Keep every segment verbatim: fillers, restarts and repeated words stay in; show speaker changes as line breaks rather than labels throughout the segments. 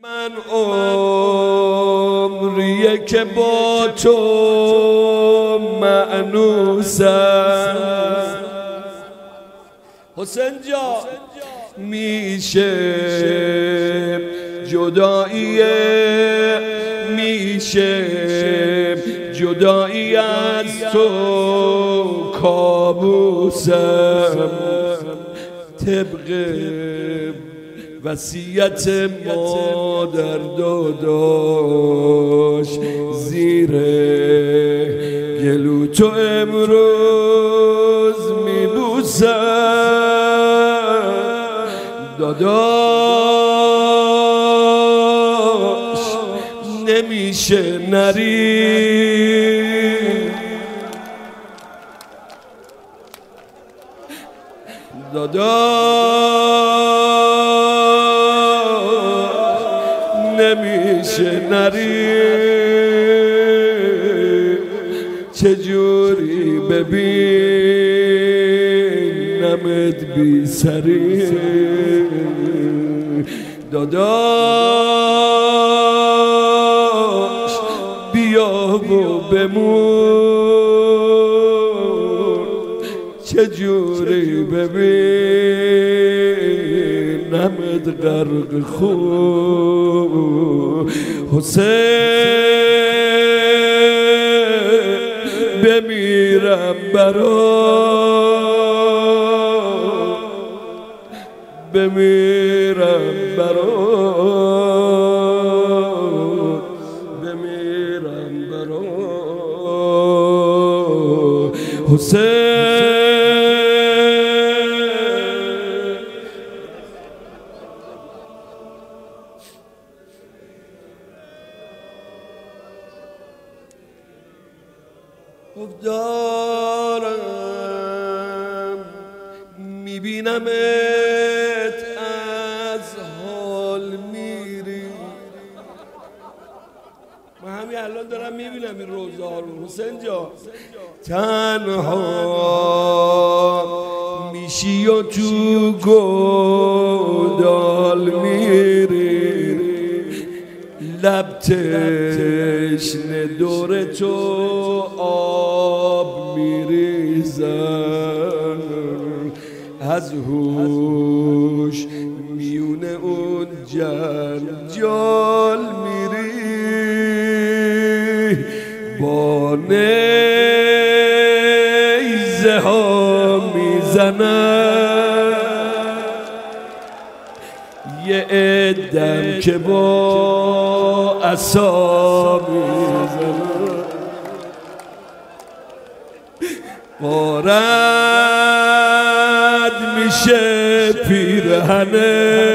من عمریه که با تو مأنوسم حسین جا میشه جداییه میشه جدایی از تو کابوسم طبق وصیت مادر داداش زیر گلو تو امروز میبوسم داداش نمیشه نری داداش نمیشه نری چجوری ببینمت بی سری داداش بیا و بمون چجوری ببینمت غرق خون حسین بمیرم برات بمیرم برات بمیرم برات حسین دارم میبینمت از حال میری من همین الان دارم میبینم این روزا رو حسین جا تنها میشی و تو گودال میری لب تشنه دور تو آب میریزن از هوش میون اون جنجال میری با نیزه ها میزنن یه عدم که با عصا میزنن وارد میشه پیرهنه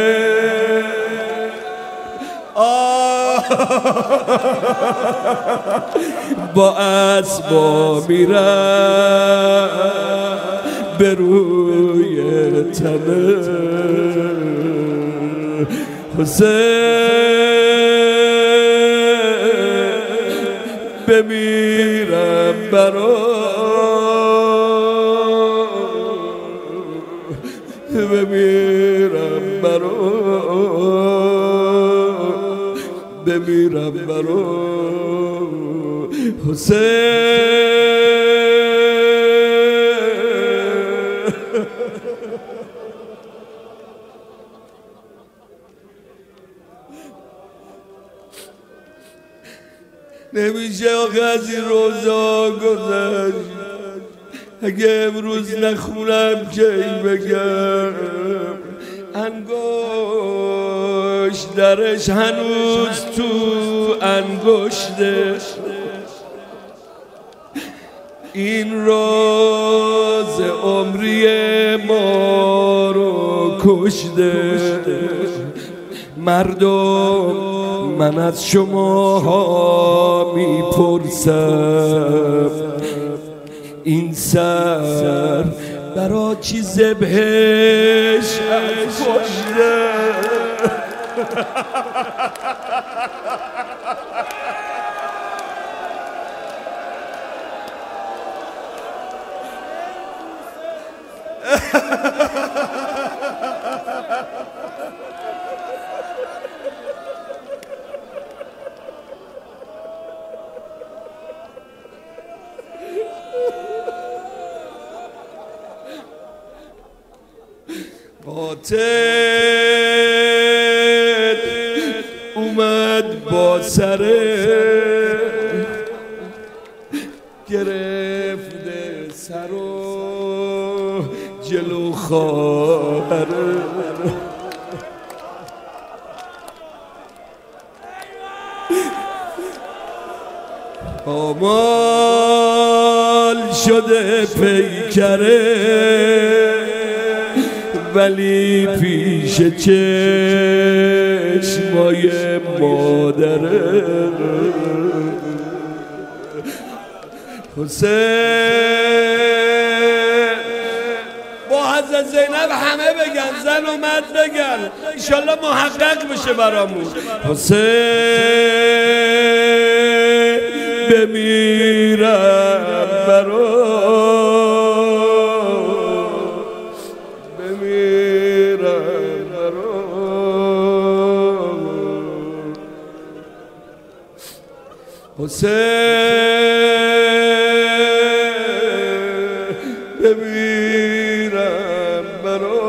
با اسبا میرن به روی تنه حسین بمیرم برات بمیرم برات بمیرم برات حسین نمیشه آخه از این روزا گذشت اگه امروز نخونم کی بگم انگشت درش هنوز تو انگشته این راز عمری ما رو کشته مردم من از شما ها میپرسم این سر برا چی ذبحش از کشته قاتل اومد با سره گرفته سر و جلو خواهره آمال شده پیکره ولی پیش چشمای مادره حسین با حضرت زینب همه بگن زن و مرد بگن انشالله محقق بشه برامون حسین بمیرم برام بمیرم برام حسین بمیرم برام